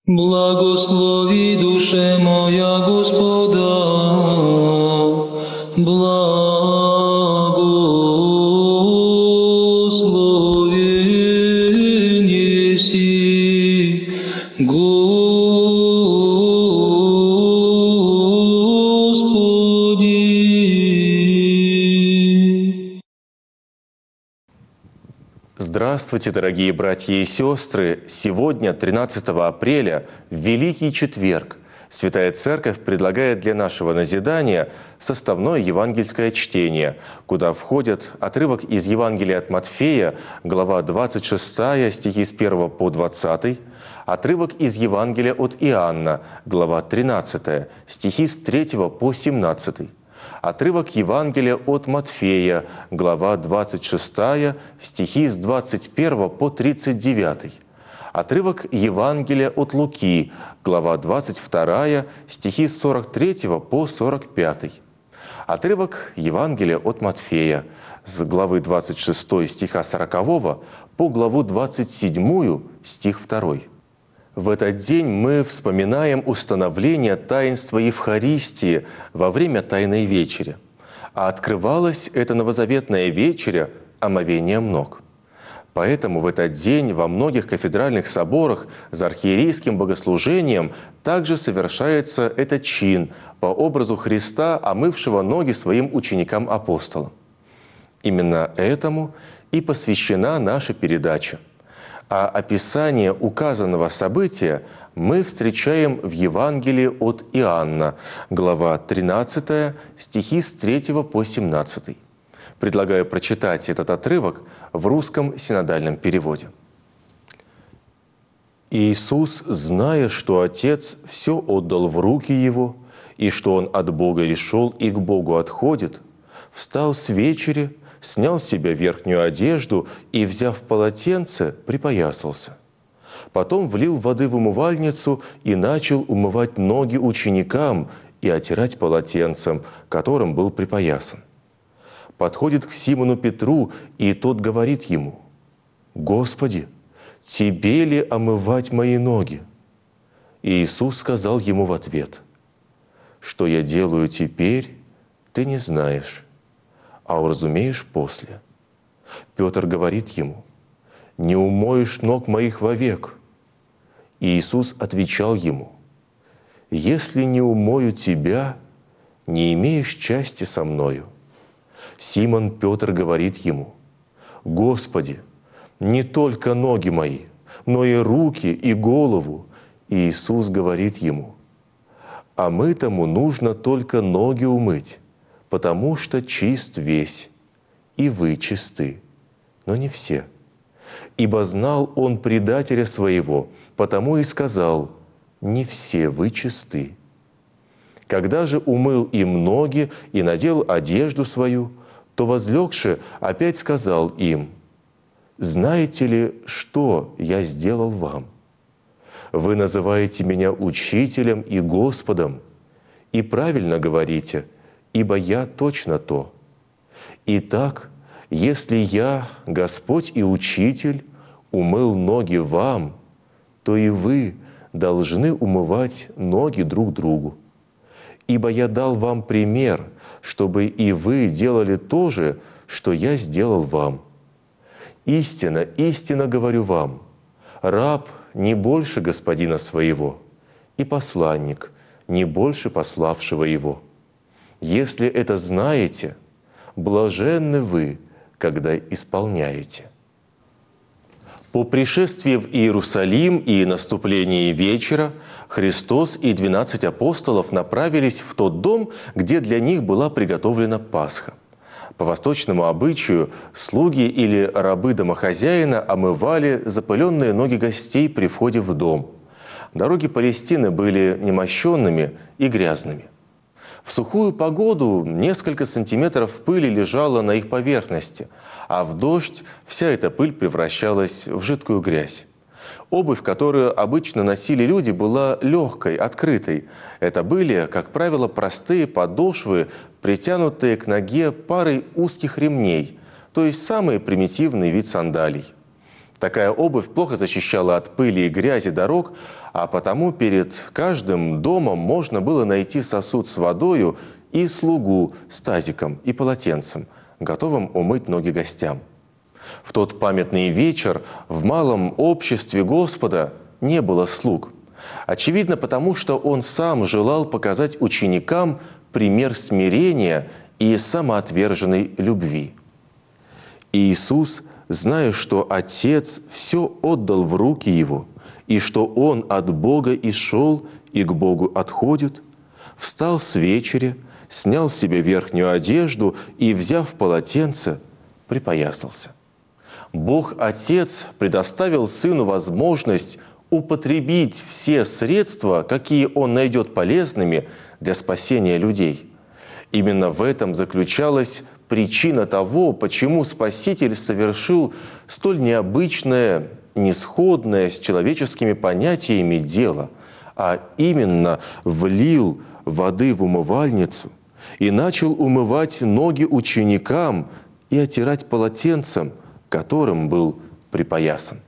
Благослови, душе моя, Господа, благословен еси, Господи. Здравствуйте, дорогие братья и сестры! Сегодня, 13 апреля, в Великий Четверг, Святая Церковь предлагает для нашего назидания составное евангельское чтение, куда входят отрывок из Евангелия от Матфея, глава 26, стихи с 1 по 20, отрывок из Евангелия от Иоанна, глава 13, стихи с 3 по 17, отрывок Евангелия от Матфея, глава 26, стихи с 21 по 39. Отрывок Евангелия от Луки, глава 22, стихи с 43 по 45. Отрывок Евангелия от Матфея, с главы 26 стиха 40 по главу 27 стих 2. В этот день мы вспоминаем установление таинства Евхаристии во время Тайной Вечери. А открывалась эта новозаветная вечеря омовением ног. Поэтому в этот день во многих кафедральных соборах за архиерейским богослужением также совершается этот чин по образу Христа, омывшего ноги своим ученикам-апостолам. Именно этому и посвящена наша передача. А описание указанного события мы встречаем в Евангелии от Иоанна, глава 13, стихи с 3 по 17. Предлагаю прочитать этот отрывок в русском синодальном переводе. «Иисус, зная, что Отец все отдал в руки Его, и что Он от Бога и шел и к Богу отходит, встал с вечери, снял с себя верхнюю одежду и, взяв полотенце, припоясался. Потом влил воды в умывальницу и начал умывать ноги ученикам и отирать полотенцем, которым был припоясан. Подходит к Симону Петру, и тот говорит ему: «Господи, тебе ли омывать мои ноги?» И Иисус сказал ему в ответ: «Что я делаю теперь, ты не знаешь, а уразумеешь после». Петр говорит ему: «Не умоешь ног моих вовек». И Иисус отвечал ему: «Если не умою тебя, не имеешь части со мною». Симон Петр говорит ему: «Господи, не только ноги мои, но и руки, и голову». И Иисус говорит ему: «А мытому нужно только ноги умыть, потому что чист весь, и вы чисты, но не все. Ибо знал он предателя своего, потому и сказал: не все вы чисты. Когда же умыл им ноги и надел одежду свою, то, возлегши, опять сказал им: знаете ли, что я сделал вам? Вы называете меня учителем и Господом, и правильно говорите, ибо я точно то. Итак, если я, Господь и Учитель, умыл ноги вам, то и вы должны умывать ноги друг другу. Ибо я дал вам пример, чтобы и вы делали то же, что я сделал вам. Истинно, истинно говорю вам, раб не больше господина своего, и посланник не больше пославшего его. Если это знаете, блаженны вы, когда исполняете». По пришествии в Иерусалим и наступлении вечера Христос и 12 апостолов направились в тот дом, где для них была приготовлена Пасха. По восточному обычаю слуги или рабы домохозяина омывали запыленные ноги гостей при входе в дом. Дороги Палестины были немощенными и грязными. В сухую погоду несколько сантиметров пыли лежало на их поверхности, а в дождь вся эта пыль превращалась в жидкую грязь. Обувь, которую обычно носили люди, была легкой, открытой. Это были, как правило, простые подошвы, притянутые к ноге парой узких ремней, то есть самый примитивный вид сандалий. Такая обувь плохо защищала от пыли и грязи дорог, а потому перед каждым домом можно было найти сосуд с водою и слугу с тазиком и полотенцем, готовым умыть ноги гостям. В тот памятный вечер в малом обществе Господа не было слуг. Очевидно, потому что Он сам желал показать ученикам пример смирения и самоотверженной любви. И Иисус, зная, что Отец все отдал в руки Его, и что Он от Бога исшел и к Богу отходит, встал с вечери, снял с себя верхнюю одежду и, взяв полотенце, припоясался. Бог Отец предоставил Сыну возможность употребить все средства, какие Он найдет полезными для спасения людей. Именно в этом заключалась причина того, почему Спаситель совершил столь необычное, несходное с человеческими понятиями дело, а именно влил воды в умывальницу и начал умывать ноги ученикам и отирать полотенцем, которым был припоясан.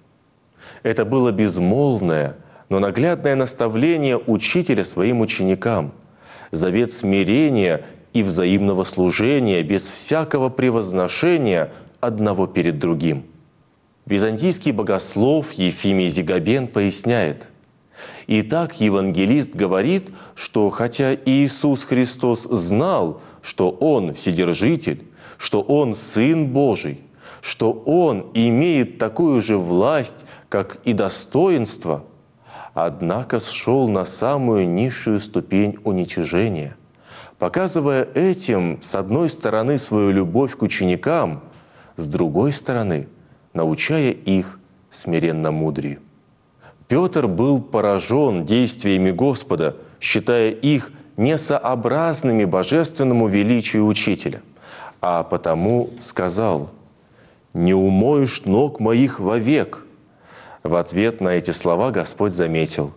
Это было безмолвное, но наглядное наставление учителя своим ученикам, завет смирения и взаимного служения без всякого превозношения одного перед другим. Византийский богослов Ефимий Зигабен поясняет: «Итак, евангелист говорит, что хотя Иисус Христос знал, что Он Вседержитель, что Он Сын Божий, что Он имеет такую же власть, как и достоинство, однако сшел на самую низшую ступень уничижения, показывая этим, с одной стороны, свою любовь к ученикам, с другой стороны, научая их смиренно-мудрию». Петр был поражен действиями Господа, считая их несообразными божественному величию Учителя, а потому сказал: «Не умоешь ног моих вовек». В ответ на эти слова Господь заметил: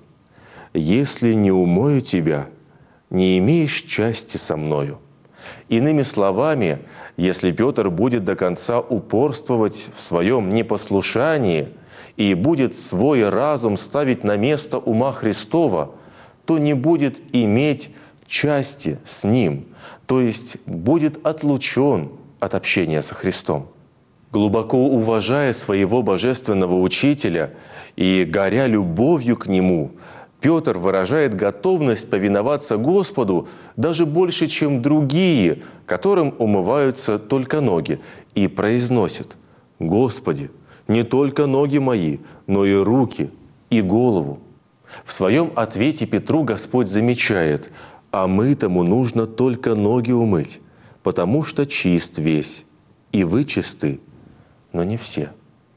«Если не умою тебя, не имеешь части со мною». Иными словами, если Петр будет до конца упорствовать в своем непослушании и будет свой разум ставить на место ума Христова, то не будет иметь части с Ним, то есть будет отлучен от общения со Христом. Глубоко уважая своего божественного учителя и горя любовью к нему, Петр выражает готовность повиноваться Господу даже больше, чем другие, которым умываются только ноги, и произносит: «Господи, не только ноги мои, но и руки, и голову». В своем ответе Петру Господь замечает: «А мытому нужно только ноги умыть, потому что чист весь, и вы чисты, но не все».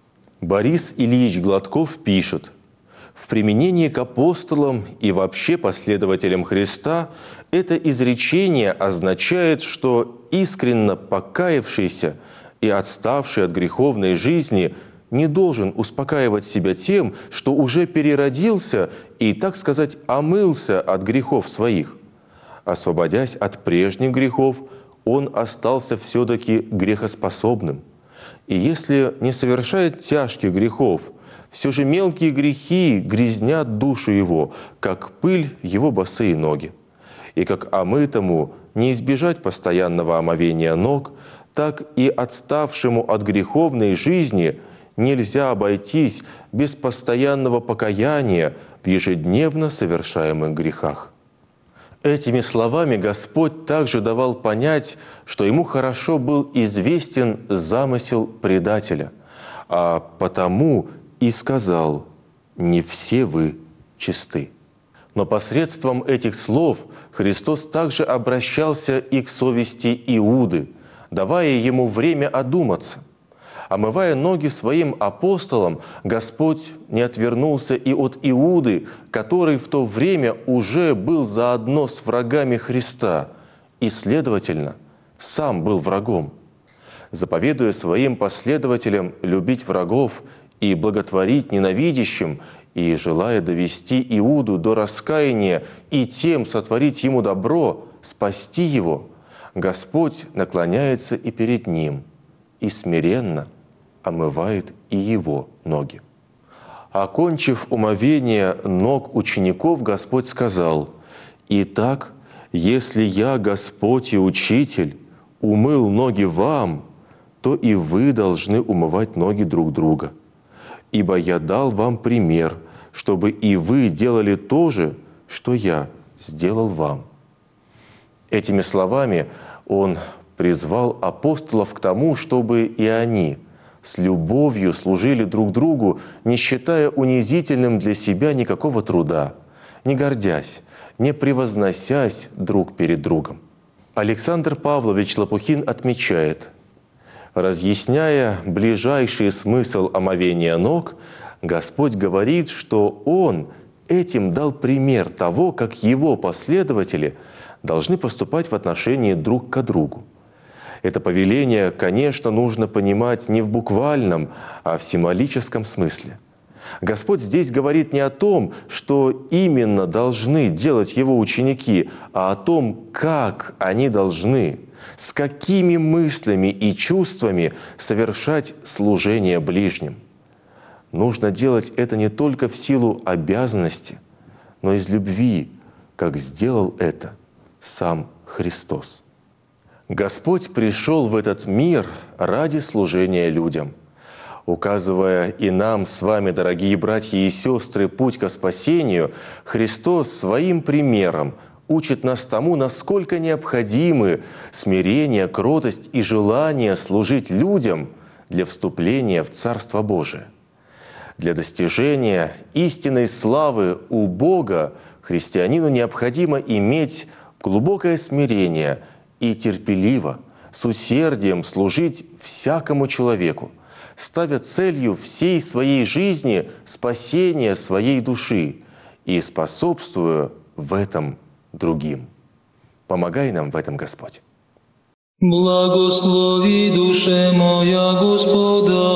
Борис Ильич Гладков пишет: «В применении к апостолам и вообще последователям Христа это изречение означает, что искренно покаявшийся и отставший от греховной жизни не должен успокаивать себя тем, что уже переродился и, так сказать, омылся от грехов своих. Освободясь от прежних грехов, он остался все-таки грехоспособным. И если не совершает тяжких грехов, все же мелкие грехи грязнят душу его, как пыль его босые ноги. И как омытому не избежать постоянного омовения ног, так и отставшему от греховной жизни нельзя обойтись без постоянного покаяния в ежедневно совершаемых грехах». Этими словами Господь также давал понять, что Ему хорошо был известен замысел предателя, а потому и сказал: «Не все вы чисты». Но посредством этих слов Христос также обращался и к совести Иуды, давая ему время одуматься. Омывая ноги своим апостолам, Господь не отвернулся и от Иуды, который в то время уже был заодно с врагами Христа и, следовательно, сам был врагом. Заповедуя своим последователям любить врагов и благотворить ненавидящим, и желая довести Иуду до раскаяния и тем сотворить ему добро, спасти его, Господь наклоняется и перед ним, и смиренно омывает и его ноги. Окончив умовение ног учеников, Господь сказал: «Итак, если я, Господь и Учитель, умыл ноги вам, то и вы должны умывать ноги друг друга. Ибо я дал вам пример, чтобы и вы делали то же, что я сделал вам». Этими словами Он призвал апостолов к тому, чтобы и они с любовью служили друг другу, не считая унизительным для себя никакого труда, не гордясь, не превозносясь друг перед другом. Александр Павлович Лопухин отмечает: разъясняя ближайший смысл омовения ног, Господь говорит, что Он этим дал пример того, как Его последователи должны поступать в отношении друг к другу. Это повеление, конечно, нужно понимать не в буквальном, а в символическом смысле. Господь здесь говорит не о том, что именно должны делать Его ученики, а о том, как они должны, с какими мыслями и чувствами совершать служение ближним. Нужно делать это не только в силу обязанности, но из любви, как сделал это сам Христос. Господь пришел в этот мир ради служения людям, указывая и нам с вами, дорогие братья и сестры, путь ко спасению. Христос своим примером учит нас тому, насколько необходимы смирение, кротость и желание служить людям для вступления в Царство Божие. Для достижения истинной славы у Бога христианину необходимо иметь глубокое смирение и терпеливо, с усердием служить всякому человеку, ставя целью всей своей жизни спасение своей души и способствуя в этом другим. Помогай нам в этом, Господь. Благослови душе моя Господа,